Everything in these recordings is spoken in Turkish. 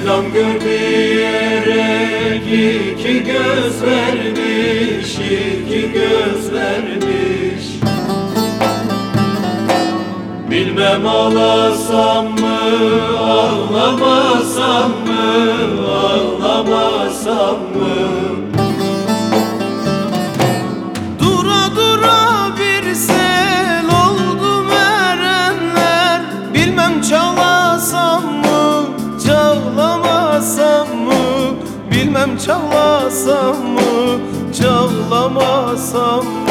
Mevlam gör diyerek iki göz vermiş, iki göz vermiş. Bilmem ağlasam mı, ağlamasam mı, ağlamasam mı? Dura dura bir sel oldu erenler, bilmem çağlasam mı, çağlamasam mı? Bilmem çağlasam mı, çağlamasam mı?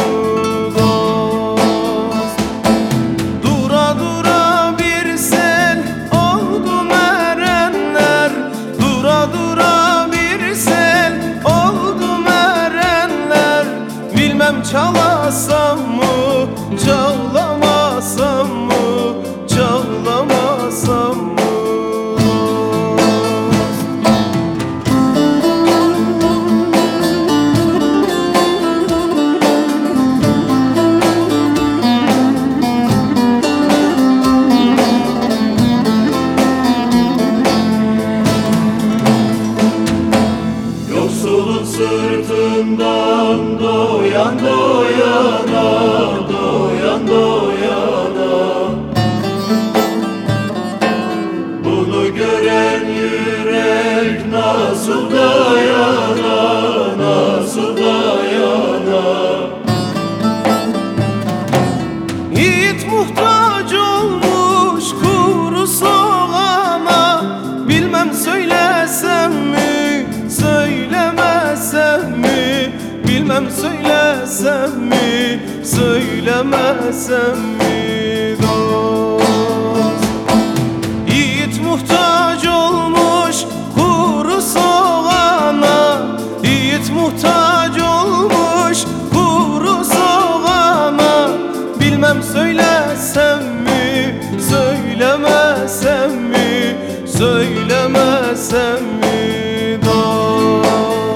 Dost, dura dura bir sel oldu erenler, dura dura bir sel oldu erenler. Bilmem çağlasam mı, çağlamasam mı, çağlamasam mı? Yoksulun sırtından doyan doyana, doyan doyana. Bunu gören yürek nasıl dayana, nasıl dayana? Yiğit muhtaç olmuş kuru soğana, bilmem söylesem mi, söylemesem mi? Bilmem söylesem mi, söylemesem mi? Dost, yiğit muhtaç olmuş kuru soğana, yiğit muhtaç olmuş kuru soğana. Bilmem söylesem mi, söylemesem mi, söylemesem mi? Dost,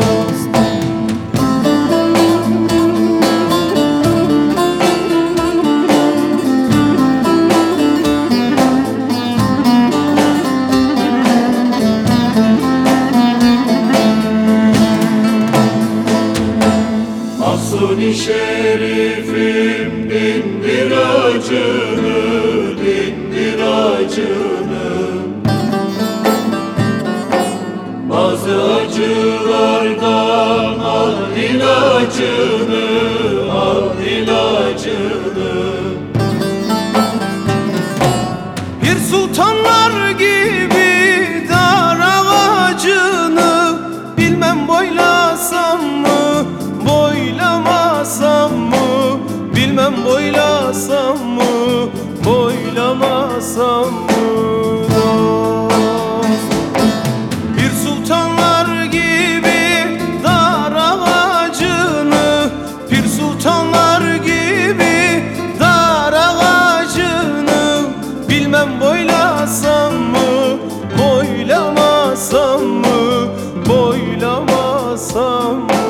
Mahsuni şerifim dindir acını, dindir acını. Bazı acılardan al ilacını, al ilacını. bir sultanlar gibi dar ağacını, bilmem boylasam mı, boylamasam mı? Bilmem boylasam mı, boylamasam mı? Dost, bir sultanlar gibi dar ağacını, bir sultanlar gibi dar ağacını. Bilmem boylasam mı, boylamasam mı, boylamasam mı?